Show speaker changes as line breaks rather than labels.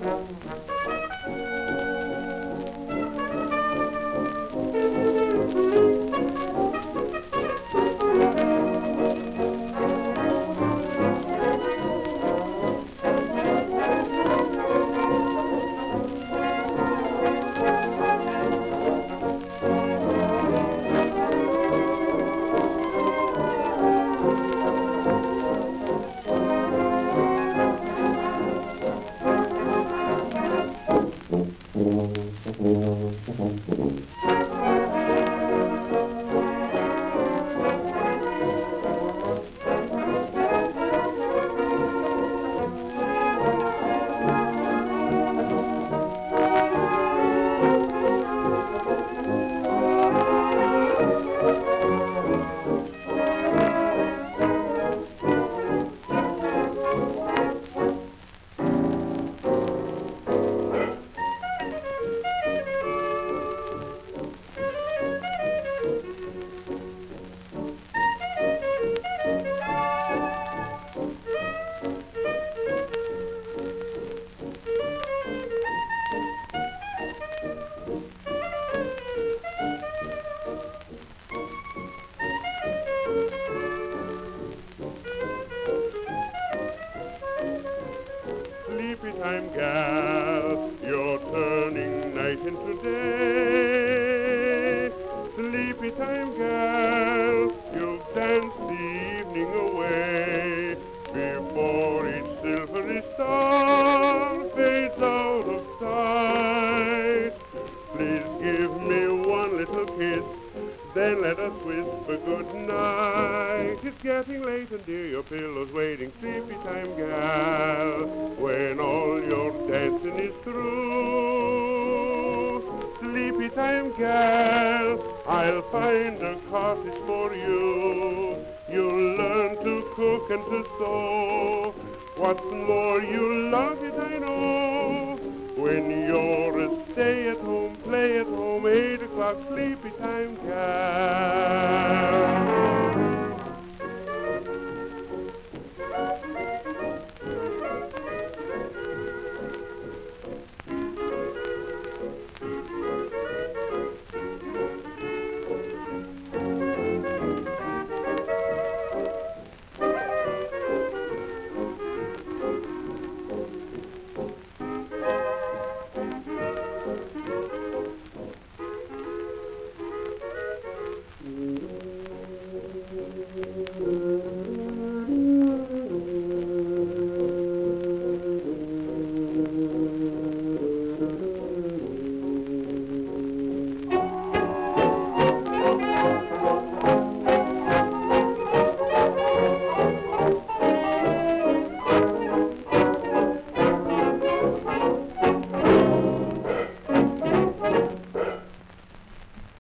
Sleepy time gal, you're turning night into day. Sleepy time gal, you've danced the evening away before each silvery star fades out of sight. Please give me one little kiss, then let us whisper good night. It's getting late and dear, your pillow's waiting. Sleepy time gal, when all your dancing is through. Sleepy time gal, I'll find a cottage for you. You'll learn to cook and to sew. What's more, you'll love it, I know. When you're a stay at home, play at home, 8 o'clock, sleepy time gal.